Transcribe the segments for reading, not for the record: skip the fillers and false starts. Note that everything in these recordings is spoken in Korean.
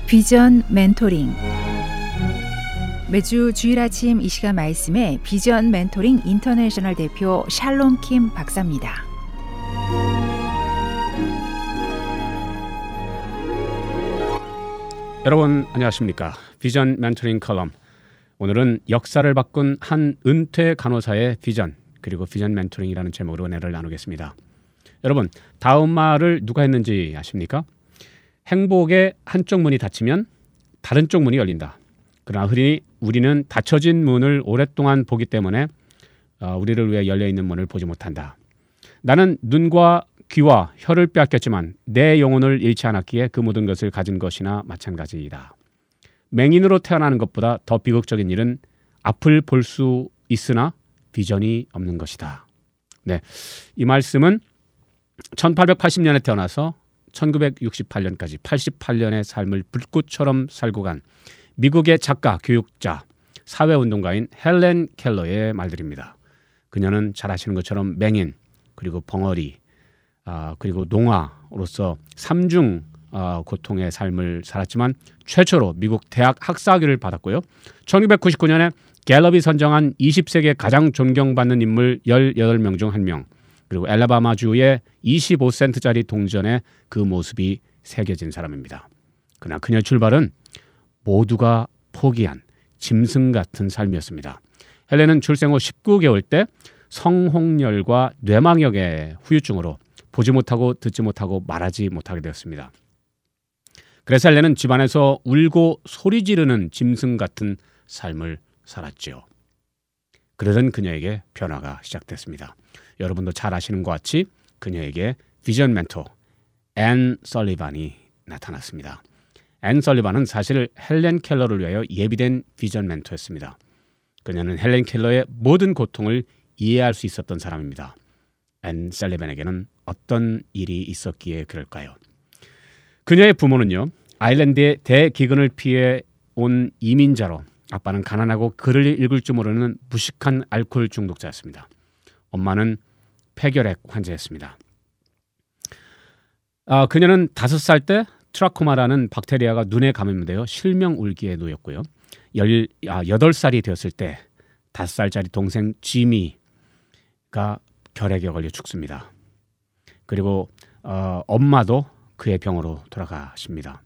비전 멘토링. 매주 주일 아침 이 시간 말씀에 비전 멘토링 인터내셔널 대표 샬롬 킴 박사입니다. 여러분 안녕하십니까? 비전 멘토링 컬럼. 오늘은 역사를 바꾼 한 은퇴 간호사의 비전 그리고 비전 멘토링이라는 제목으로 은혜를 나누겠습니다. 여러분, 다음 말을 누가 했는지 아십니까? 행복의 한쪽 문이 닫히면 다른 쪽 문이 열린다. 그러나 흔히 우리는 닫혀진 문을 오랫동안 보기 때문에 우리를 위해 열려있는 문을 보지 못한다. 나는 눈과 귀와 혀를 빼앗겼지만 내 영혼을 잃지 않았기에 그 모든 것을 가진 것이나 마찬가지이다. 맹인으로 태어나는 것보다 더 비극적인 일은 앞을 볼 수 있으나 비전이 없는 것이다. 네, 이 말씀은 1880년에 태어나서 1968년까지 88년의 삶을 불꽃처럼 살고 간 미국의 작가, 교육자, 사회운동가인 헬렌 켈러의 말들입니다. 그녀는 잘 아시는 것처럼 맹인, 그리고 벙어리, 그리고 농아로서 삼중 고통의 삶을 살았지만 최초로 미국 대학 학사학위를 받았고요. 1999년에 갤럽이 선정한 20세기의 가장 존경받는 인물 18명 중 1명, 그리고 엘라바마주의 25센트짜리 동전에 그 모습이 새겨진 사람입니다. 그러나 그녀의 출발은 모두가 포기한 짐승 같은 삶이었습니다. 헬렌은 출생 후 19개월 때 성홍열과 뇌망역의 후유증으로 보지 못하고 듣지 못하고 말하지 못하게 되었습니다. 그래서 헬렌은 집안에서 울고 소리 지르는 짐승 같은 삶을 살았죠. 그러던 그녀에게 변화가 시작됐습니다. 여러분도 잘 아시는 것 같이 그녀에게 비전 멘토 앤 설리반이 나타났습니다. 앤 설리반은 사실 헬렌 켈러를 위하여 예비된 비전 멘토였습니다. 그녀는 헬렌 켈러의 모든 고통을 이해할 수 있었던 사람입니다. 앤 설리반에게는 어떤 일이 있었기에 그럴까요? 그녀의 부모는요, 아일랜드의 대기근을 피해 온 이민자로 아빠는 가난하고 글을 읽을 줄 모르는 무식한 알코올 중독자였습니다. 엄마는 폐결핵患자였습니다. 그녀는 5살 때 트라코마라는 박테리아가 눈에 감염되어 실명 울기에 놓였고요. 8살이 되었을 때 5살짜리 동생 지미가 결핵에 걸려 죽습니다. 그리고 엄마도 그의 병으로 돌아가십니다.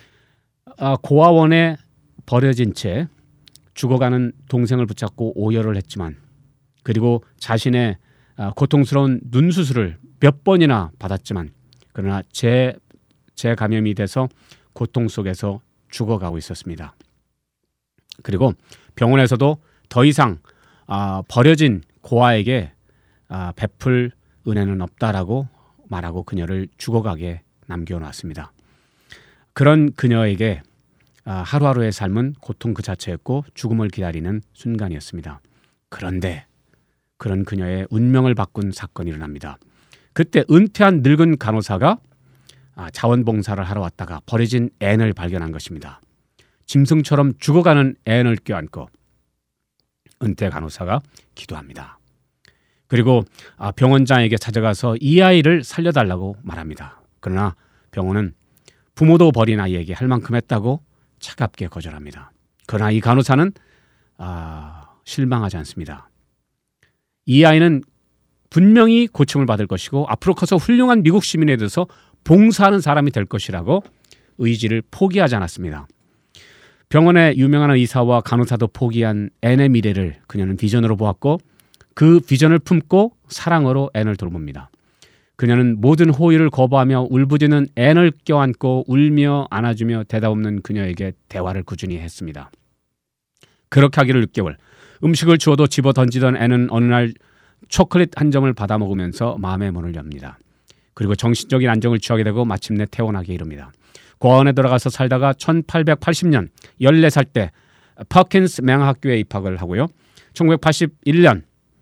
고아원에 버려진 채 죽어가는 동생을 붙잡고 오열을 했지만, 그리고 자신의 고통스러운 눈 수술을 몇 번이나 받았지만, 그러나 재감염이 돼서 고통 속에서 죽어가고 있었습니다. 그리고 병원에서도 더 이상 버려진 고아에게 베풀 은혜는 없다라고 말하고 그녀를 죽어가게 남겨놨습니다. 그런 그녀에게 하루하루의 삶은 고통 그 자체였고 죽음을 기다리는 순간이었습니다. 그런데 그런 그녀의 운명을 바꾼 사건이 일어납니다. 그때 은퇴한 늙은 간호사가 자원봉사를 하러 왔다가 버려진 앤을 발견한 것입니다. 짐승처럼 죽어가는 앤을 껴안고 은퇴 간호사가 기도합니다. 그리고 병원장에게 찾아가서 이 아이를 살려달라고 말합니다. 그러나 병원은 부모도 버린 아이에게 할 만큼 했다고 차갑게 거절합니다. 그러나 이 간호사는 실망하지 않습니다. 이 아이는 분명히 고침을 받을 것이고 앞으로 커서 훌륭한 미국 시민에 대해서 봉사하는 사람이 될 것이라고 의지를 포기하지 않았습니다. 병원의 유명한 의사와 간호사도 포기한 앤의 미래를 그녀는 비전으로 보았고 그 비전을 품고 사랑으로 앤을 돌봅니다. 그녀는 모든 호의를 거부하며 울부짖는 앤을 껴안고 울며 안아주며 대답 없는 그녀에게 대화를 꾸준히 했습니다. 그렇게 하기를 6개월. 음식을 주어도 집어 던지던 앤은 어느 날 초콜릿 한 점을 받아 먹으면서 마음의 문을 엽니다. 그리고 정신적인 안정을 취하게 되고 마침내 퇴원하게 이릅니다. 고아원에 들어가서 살다가 1880년 14살 때 퍼킨스 맹학교에 입학을 하고요. 1881년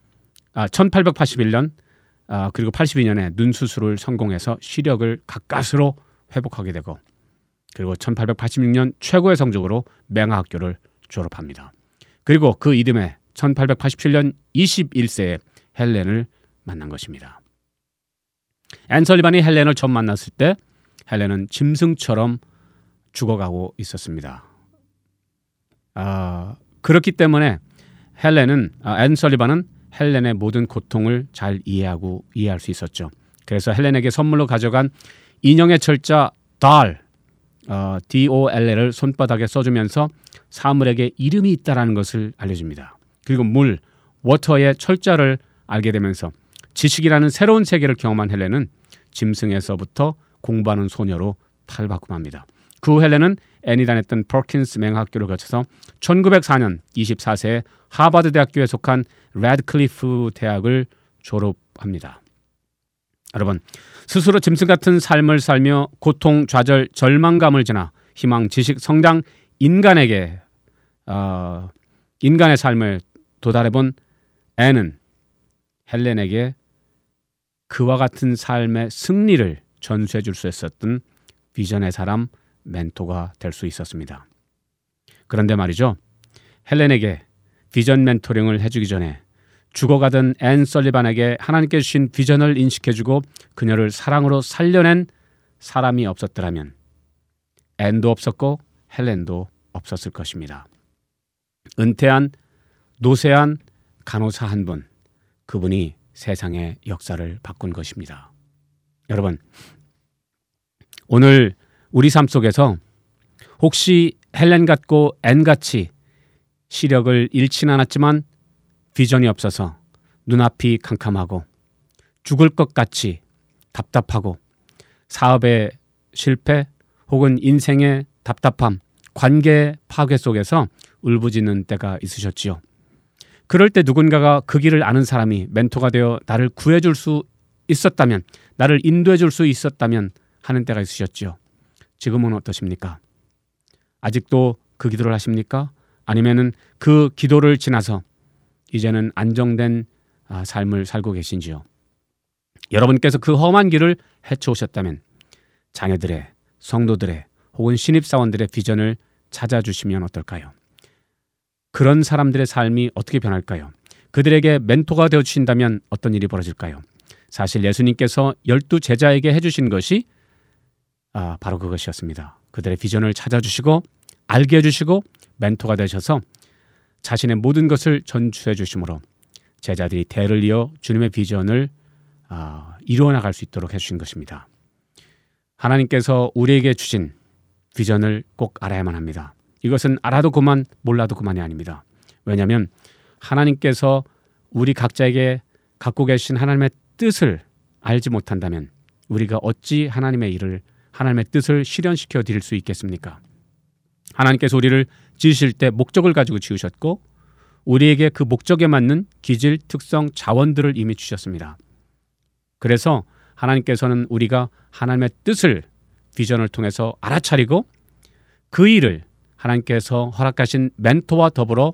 그리고 82년에 눈 수술을 성공해서 시력을 가까스로 회복하게 되고, 그리고 1886년 최고의 성적으로 맹학교를 졸업합니다. 그리고 그 이듬해 1887년 21세에 헬렌을 만난 것입니다. 앤 설리반이 헬렌을 처음 만났을 때 헬렌은 짐승처럼 죽어가고 있었습니다. 그렇기 때문에 앤 설리반은 헬렌의 모든 고통을 잘 이해할 수 있었죠. 그래서 헬렌에게 선물로 가져간 인형의 철자 DOLL을 손바닥에 써주면서 사물에게 이름이 있다는 것을 알려줍니다. 그리고 워터의 철자를 알게 되면서 지식이라는 새로운 세계를 경험한 헬렌은 짐승에서부터 공부하는 소녀로 탈바꿈합니다. 그 후 헬렌은 앤이 다녔던 퍼킨스 맹학교를 거쳐서 1904년 24세에 하버드 대학교에 속한 래드클리프 대학을 졸업합니다. 여러분, 스스로 짐승 같은 삶을 살며 고통, 좌절, 절망감을 지나 희망, 지식, 성장, 인간의 삶을 도달해본 앤은 헬렌에게 그와 같은 삶의 승리를 전수해 줄 수 있었던 비전의 사람, 멘토가 될 수 있었습니다. 그런데 말이죠, 헬렌에게 비전 멘토링을 해주기 전에 죽어가던 앤 설리반에게 하나님께 주신 비전을 인식해주고 그녀를 사랑으로 살려낸 사람이 없었더라면 앤도 없었고 헬렌도 없었을 것입니다. 은퇴한 노쇠한 간호사 한 분, 그분이 세상의 역사를 바꾼 것입니다. 여러분, 오늘 우리 삶 속에서 혹시 헬렌 같고 앤 같이 시력을 잃지는 않았지만 비전이 없어서 눈앞이 캄캄하고 죽을 것 같이 답답하고 사업의 실패 혹은 인생의 답답함, 관계 파괴 속에서 울부짖는 때가 있으셨지요. 그럴 때 누군가가 그 길을 아는 사람이 멘토가 되어 나를 구해줄 수 있었다면, 나를 인도해줄 수 있었다면 하는 때가 있으셨지요. 지금은 어떠십니까? 아직도 그 기도를 하십니까? 아니면은 그 기도를 지나서 이제는 안정된 삶을 살고 계신지요? 여러분께서 그 험한 길을 헤쳐오셨다면 자녀들의, 성도들의 혹은 신입사원들의 비전을 찾아주시면 어떨까요? 그런 사람들의 삶이 어떻게 변할까요? 그들에게 멘토가 되어주신다면 어떤 일이 벌어질까요? 사실 예수님께서 12제자에게 해주신 것이 바로 그것이었습니다. 그들의 비전을 찾아주시고 알게 해주시고 멘토가 되셔서 자신의 모든 것을 전수해 주심으로 제자들이 대를 이어 주님의 비전을 이루어 나갈 수 있도록 해주신 것입니다. 하나님께서 우리에게 주신 비전을 꼭 알아야만 합니다. 이것은 알아도 그만, 몰라도 그만이 아닙니다. 왜냐하면 하나님께서 우리 각자에게 갖고 계신 하나님의 뜻을 알지 못한다면 우리가 어찌 하나님의 뜻을 실현시켜 드릴 수 있겠습니까? 하나님께서 우리를 지으실 때 목적을 가지고 지으셨고 우리에게 그 목적에 맞는 기질, 특성, 자원들을 이미 주셨습니다. 그래서 하나님께서는 우리가 하나님의 뜻을 비전을 통해서 알아차리고 그 일을 하나님께서 허락하신 멘토와 더불어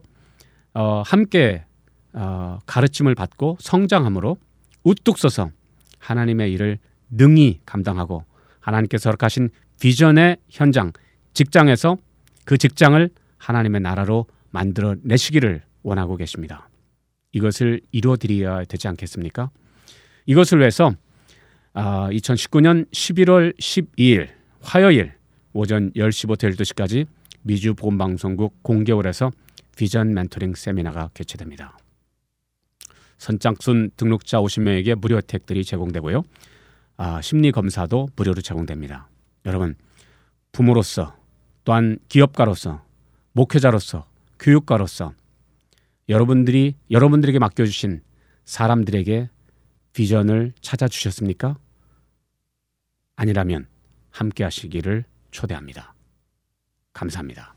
함께 가르침을 받고 성장함으로 우뚝 서서 하나님의 일을 능히 감당하고 하나님께서 허락하신 비전의 현장, 직장에서 그 직장을 하나님의 나라로 만들어내시기를 원하고 계십니다. 이것을 이루어드려야 되지 않겠습니까? 이것을 위해서 2019년 11월 12일 화요일 오전 10시부터 12시까지 미주 보건방송국 공개홀에서 비전 멘토링 세미나가 개최됩니다. 선착순 등록자 50명에게 무료 혜택들이 제공되고요. 심리검사도 무료로 제공됩니다. 여러분, 부모로서 또한 기업가로서 목회자로서 교육가로서 여러분들에게 맡겨주신 사람들에게 비전을 찾아주셨습니까? 아니라면 함께 하시기를 초대합니다. 감사합니다.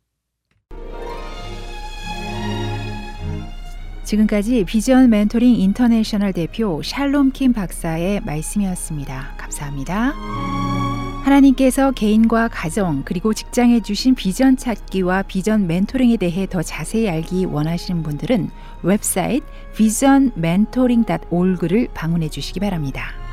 지금까지 비전 멘토링 인터내셔널 대표 샬롬 킴 박사의 말씀이었습니다. 감사합니다. 하나님께서 개인과 가정 그리고 직장에 주신 비전 찾기와 비전 멘토링에 대해 더 자세히 알기 원하시는 분들은 웹사이트 visionmentoring.org를 방문해 주시기 바랍니다.